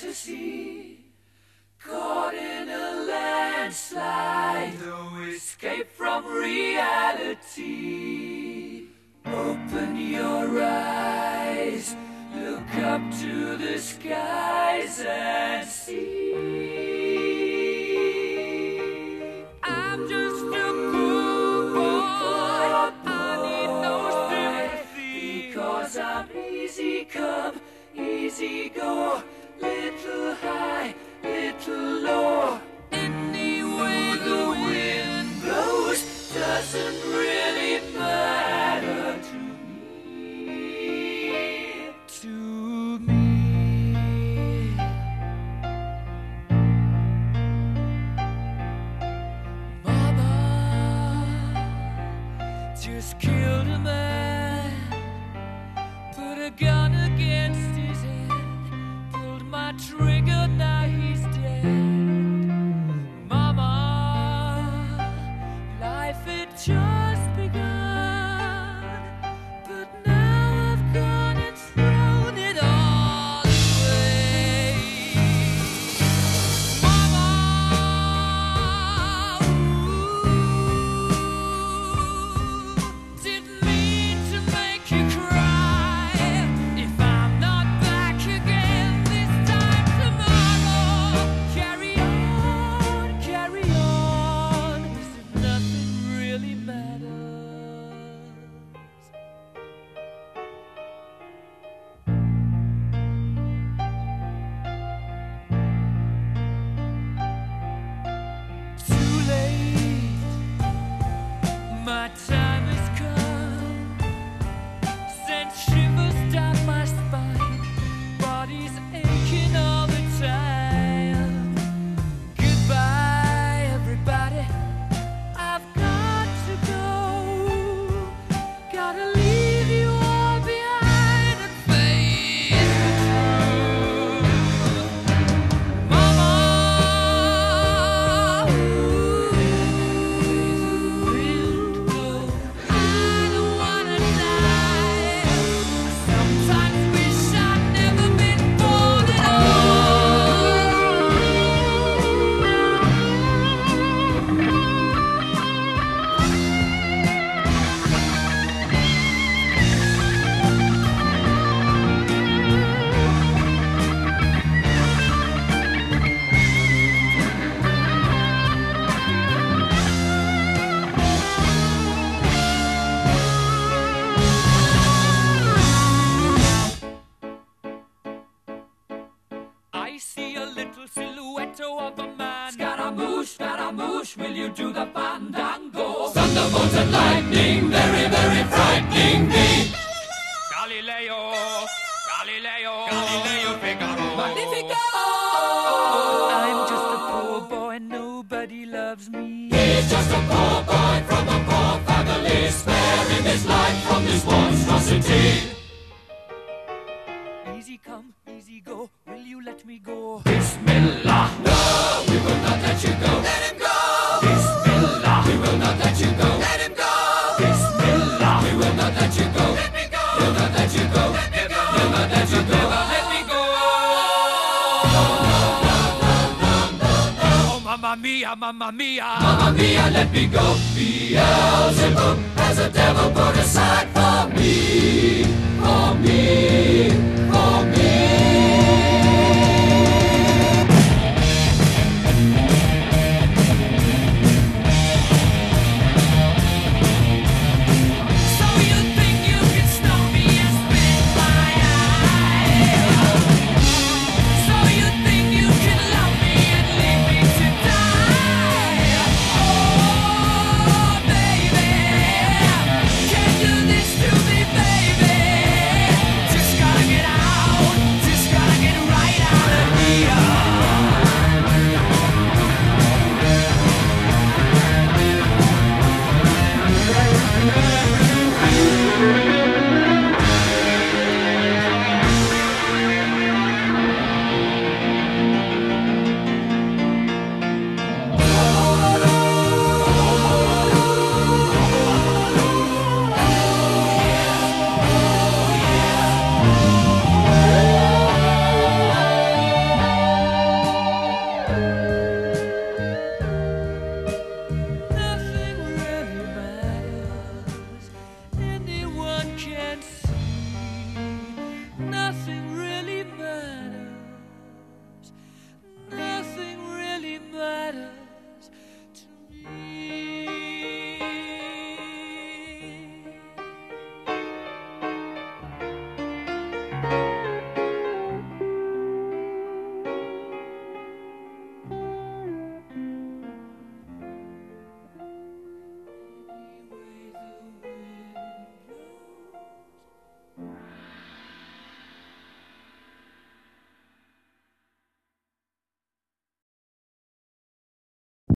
fantasy, caught in a landslide, no escape from reality. Open your eyes, look up to the skies and see. I'm just a poor boy, I need no sympathy, because I'm easy come, easy go, little high, little low. Any way the wind blows doesn't really matter to me. To me. Mama just killed a man, put a gun against his head, pulled my trigger, now he's dead. Mama, life had just begun, but now I've gone and thrown it all away. Mama, didn't mean to make you cry. If I'm not back again this time tomorrow, carry on, carry on, as if nothing really matters. Too late, my time has come, sent shivers down my spine, body's aching all the time. Goodbye, everybody, I've got to go, gotta leave you all behind and face the truth. Mama, I don't wanna die. Sometimes wish I'd never been born at I see a little silhouette of a man. Scaramouche, will you do the fandango? Thunderbolts and lightning, very, very frightening me. Galileo, Figaro. Magnifico! I'm just a poor boy, nobody loves me. He's just a poor boy from a poor family, sparing his life from this monstrosity. Easy come, easy go, will you let me go? Bismillah, no, we will not let you go. Let him go! Bismillah, we will not let you go. Let him go! Bismillah, we will not let you go. Let me go! We'll not let you go. Let me go! We'll not let you go. Let me go! Oh, mamma mia, mamma mia. Mamma mia, let me go. Beelzebub has a devil put aside for